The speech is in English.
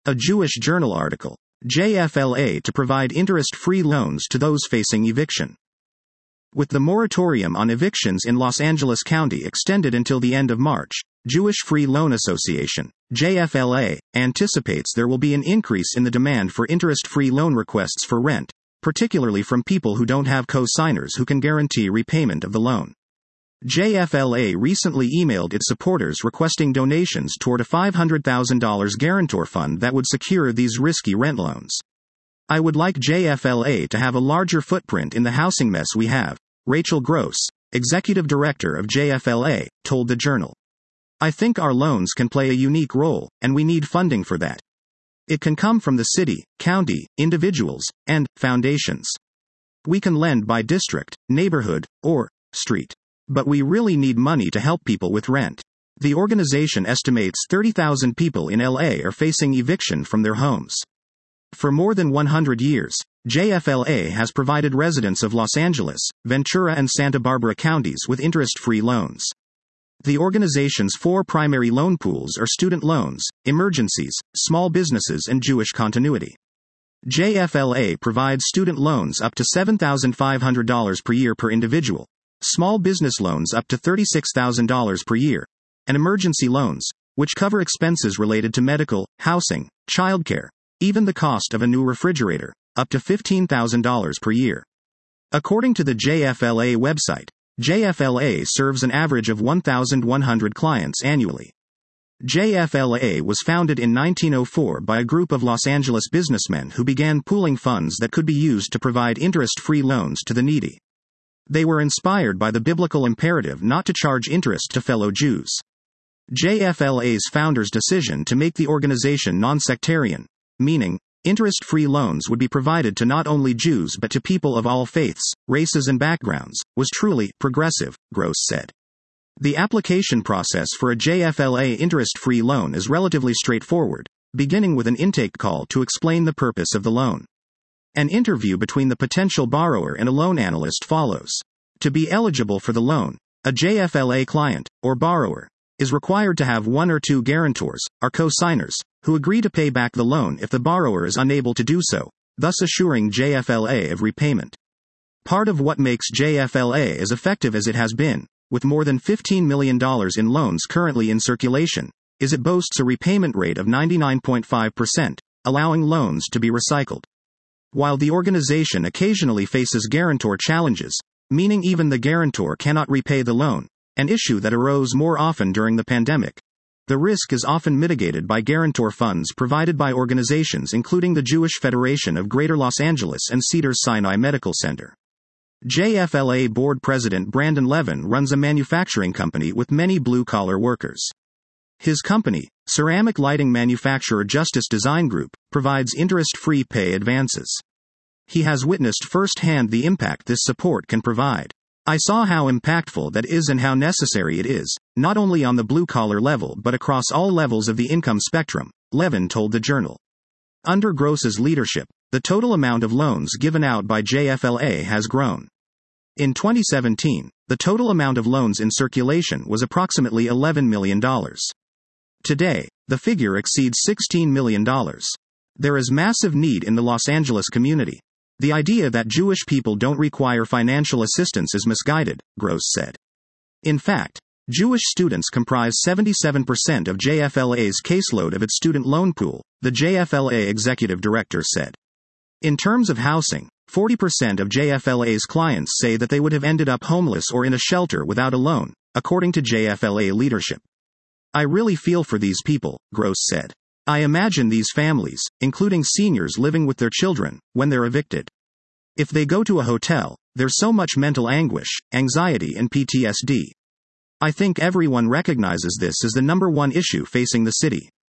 A Jewish Journal article. JFLA to provide interest-free loans to those facing eviction. With the moratorium on evictions in Los Angeles County extended until the end of March, Jewish Free Loan Association, JFLA, anticipates there will be an increase in the demand for interest-free loan requests for rent, particularly from people who don't have co-signers who can guarantee repayment of the loan. JFLA recently emailed its supporters requesting donations toward a $500,000 guarantor fund that would secure these risky rent loans. I would like JFLA to have a larger footprint in the housing mess we have, Rachel Gross, executive director of JFLA, told the Journal. I think our loans can play a unique role, and we need funding for that. It can come from the city, county, individuals, and foundations. We can lend by district, neighborhood, or street. But we really need money to help people with rent. The organization estimates 30,000 people in LA are facing eviction from their homes. For more than 100 years, JFLA has provided residents of Los Angeles, Ventura, and Santa Barbara counties with interest-free loans. The organization's 4 primary loan pools are student loans, emergencies, small businesses, and Jewish continuity. JFLA provides student loans up to $7,500 per year per individual, small business loans up to $36,000 per year, and emergency loans, which cover expenses related to medical, housing, childcare, even the cost of a new refrigerator, up to $15,000 per year. According to the JFLA website, JFLA serves an average of 1,100 clients annually. JFLA was founded in 1904 by a group of Los Angeles businessmen who began pooling funds that could be used to provide interest-free loans to the needy. They were inspired by the biblical imperative not to charge interest to fellow Jews. JFLA's founders' decision to make the organization non-sectarian, meaning, interest-free loans would be provided to not only Jews but to people of all faiths, races and backgrounds, was truly progressive, Gross said. The application process for a JFLA interest-free loan is relatively straightforward, beginning with an intake call to explain the purpose of the loan. An interview between the potential borrower and a loan analyst follows. To be eligible for the loan, a JFLA client, or borrower, is required to have 1 or 2 guarantors, or co-signers, who agree to pay back the loan if the borrower is unable to do so, thus assuring JFLA of repayment. Part of what makes JFLA as effective as it has been, with more than $15 million in loans currently in circulation, is it boasts a repayment rate of 99.5%, allowing loans to be recycled. While the organization occasionally faces guarantor challenges, meaning even the guarantor cannot repay the loan, an issue that arose more often during the pandemic, the risk is often mitigated by guarantor funds provided by organizations including the Jewish Federation of Greater Los Angeles and Cedars-Sinai Medical Center. JFLA board president Brandon Levin runs a manufacturing company with many blue-collar workers. His company, ceramic lighting manufacturer Justice Design Group, provides interest-free pay advances. He has witnessed firsthand the impact this support can provide. I saw how impactful that is and how necessary it is, not only on the blue-collar level but across all levels of the income spectrum, Levin told the Journal. Under Gross's leadership, the total amount of loans given out by JFLA has grown. In 2017, the total amount of loans in circulation was approximately $11 million. Today, the figure exceeds $16 million. There is massive need in the Los Angeles community. The idea that Jewish people don't require financial assistance is misguided, Gross said. In fact, Jewish students comprise 77% of JFLA's caseload of its student loan pool, the JFLA executive director said. In terms of housing, 40% of JFLA's clients say that they would have ended up homeless or in a shelter without a loan, according to JFLA leadership. I really feel for these people, Gross said. I imagine these families, including seniors living with their children, when they're evicted. If they go to a hotel, there's so much mental anguish, anxiety and PTSD. I think everyone recognizes this as the number one issue facing the city.